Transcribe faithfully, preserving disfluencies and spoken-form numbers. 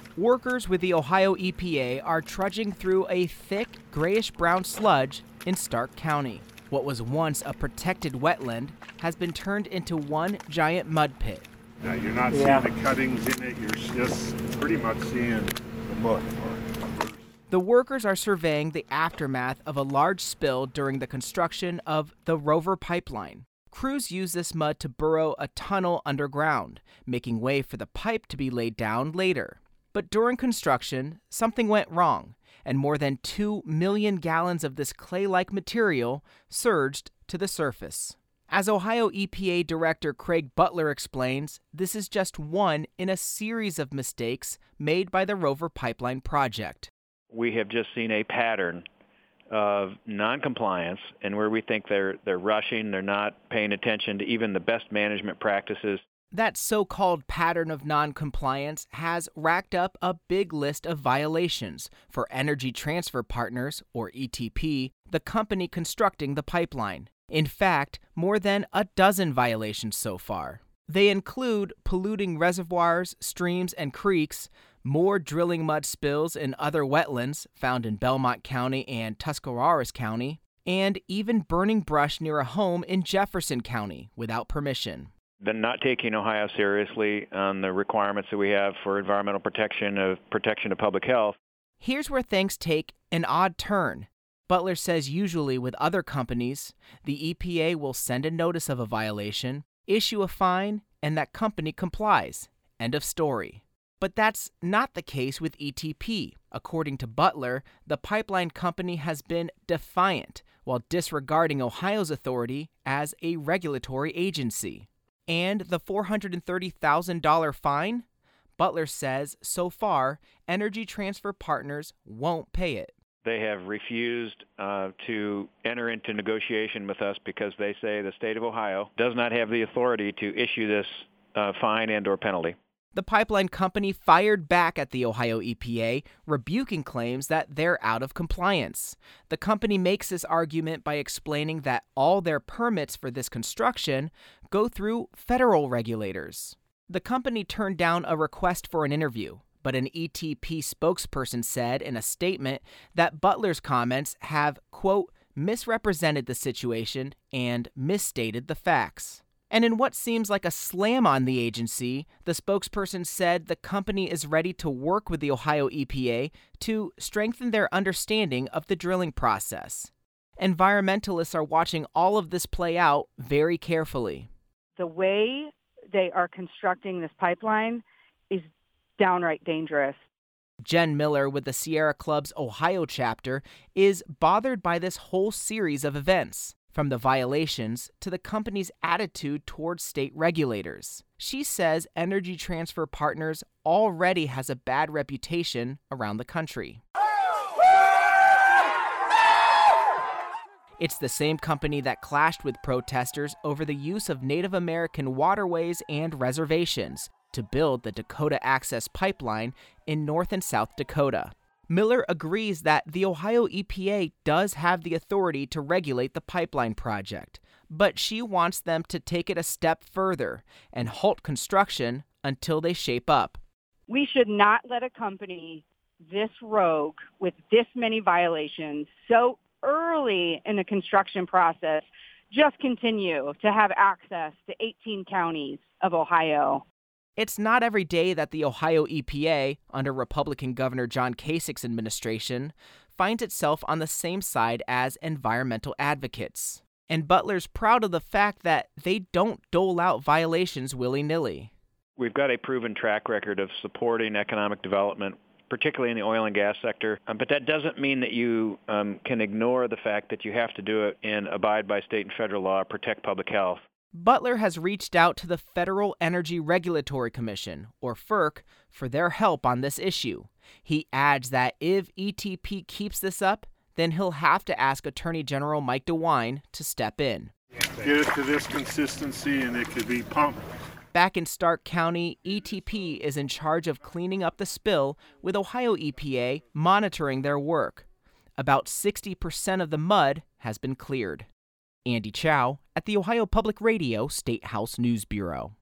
Workers with the Ohio E P A are trudging through a thick, grayish-brown sludge in Stark County. What was once a protected wetland has been turned into one giant mud pit. Now, you're not Yeah. seeing the cuttings in it, you're just pretty much seeing the mud. The workers are surveying the aftermath of a large spill during the construction of the Rover pipeline. Crews use this mud to burrow a tunnel underground, making way for the pipe to be laid down later. But during construction, something went wrong, and more than two million gallons of this clay-like material surged to the surface. As Ohio E P A Director Craig Butler explains, this is just one in a series of mistakes made by the Rover Pipeline project. We have just seen a pattern of noncompliance, and where we think they're they're rushing, they're not paying attention to even the best management practices. That so-called pattern of noncompliance has racked up a big list of violations for Energy Transfer Partners, or E T P, the company constructing the pipeline. In fact, more than a dozen violations so far. They include polluting reservoirs, streams, and creeks, more drilling mud spills in other wetlands found in Belmont County and Tuscarawas County, and even burning brush near a home in Jefferson County without permission. They're not taking Ohio seriously on the requirements that we have for environmental protection, of protection of public health. Here's where things take an odd turn. Butler says usually with other companies, the E P A will send a notice of a violation, issue a fine, and that company complies. End of story. But that's not the case with E T P. According to Butler, the pipeline company has been defiant while disregarding Ohio's authority as a regulatory agency. And the four hundred thirty thousand dollars fine? Butler says so far, Energy Transfer Partners won't pay it. They have refused uh, to enter into negotiation with us because they say the state of Ohio does not have the authority to issue this uh, fine and or penalty. The pipeline company fired back at the Ohio E P A, rebuking claims that they're out of compliance. The company makes this argument by explaining that all their permits for this construction go through federal regulators. The company turned down a request for an interview, but an E T P spokesperson said in a statement that Butler's comments have, quote, misrepresented the situation and misstated the facts. And in what seems like a slam on the agency, the spokesperson said the company is ready to work with the Ohio E P A to strengthen their understanding of the drilling process. Environmentalists are watching all of this play out very carefully. The way they are constructing this pipeline is downright dangerous. Jen Miller with the Sierra Club's Ohio chapter is bothered by this whole series of events, from the violations to the company's attitude towards state regulators. She says Energy Transfer Partners already has a bad reputation around the country. It's the same company that clashed with protesters over the use of Native American waterways and reservations to build the Dakota Access Pipeline in North and South Dakota. Miller agrees that the Ohio E P A does have the authority to regulate the pipeline project, but she wants them to take it a step further and halt construction until they shape up. We should not let a company this rogue with this many violations so early in the construction process just continue to have access to eighteen counties of Ohio. It's not every day that the Ohio E P A, under Republican Governor John Kasich's administration, finds itself on the same side as environmental advocates. And Butler's proud of the fact that they don't dole out violations willy-nilly. We've got a proven track record of supporting economic development, particularly in the oil and gas sector. Um, but that doesn't mean that you um, can ignore the fact that you have to do it and abide by state and federal law, protect public health. Butler has reached out to the Federal Energy Regulatory Commission, or F E R C, for their help on this issue. He adds that if E T P keeps this up, then he'll have to ask Attorney General Mike DeWine to step in. Get it to this consistency and it could be pumped. Back in Stark County, E T P is in charge of cleaning up the spill, with Ohio E P A monitoring their work. About sixty percent of the mud has been cleared. Andy Chow at the Ohio Public Radio State House News Bureau.